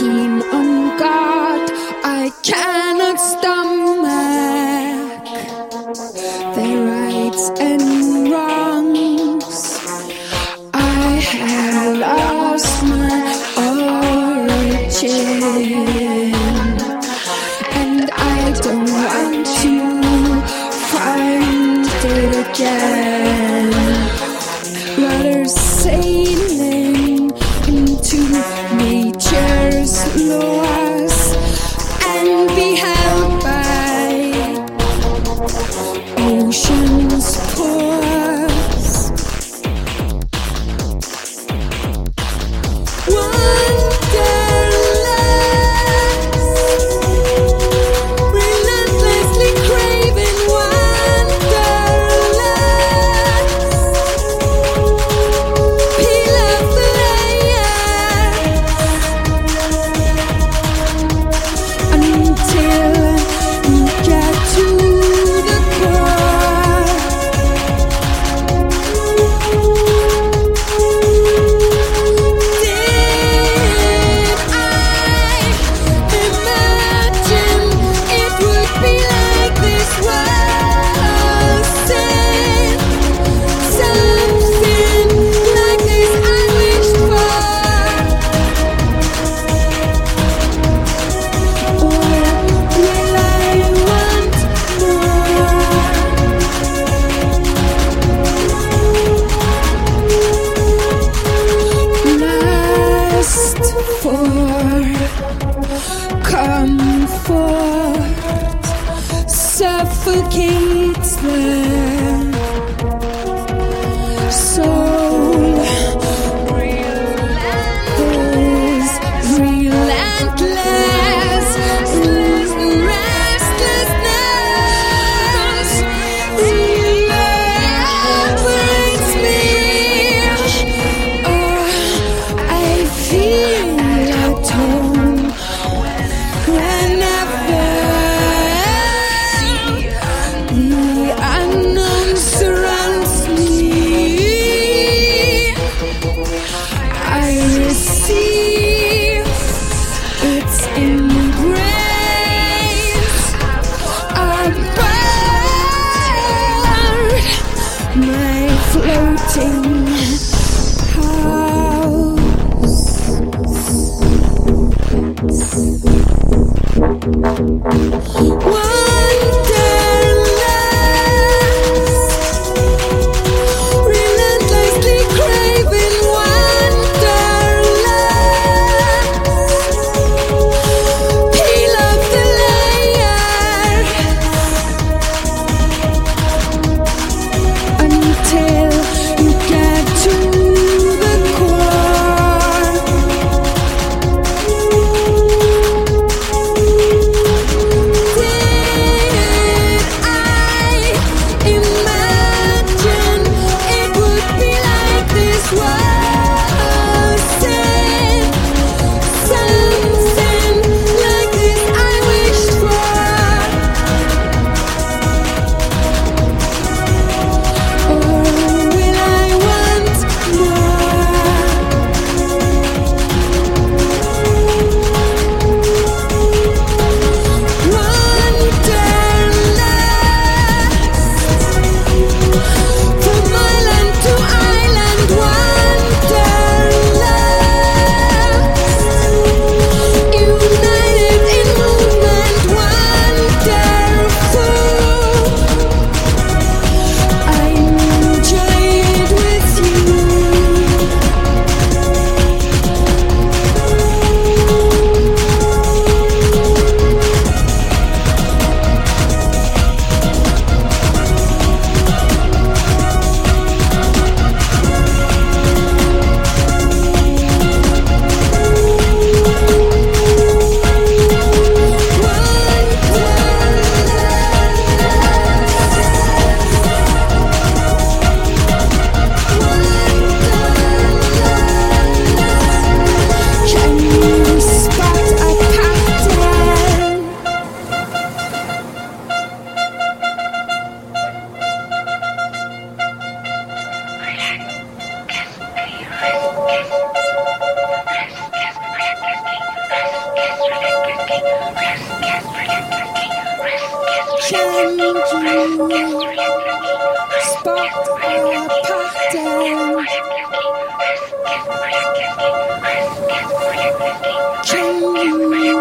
keen on God, I cannot stomach their rights and wrongs. I have lost my origin, and I don't want to find it again. Rather sailing into nature's laws and be held by ocean's pores. Wanderlust, relentlessly craving wanderlust. Peel off the layers until you get to the core. Did I imagine it would be like this? Was it something like this I wished for? Or will I want more? Lust for comfort suffocates the soul. Is relentless restlessness liberates me. I feel at home whenever the unknown surrounds me. I receive its embrace. Aboard my floating Wanderlust, relentlessly craving wanderlust. Peel off the layers until you get to Can you spot a pattern? Can you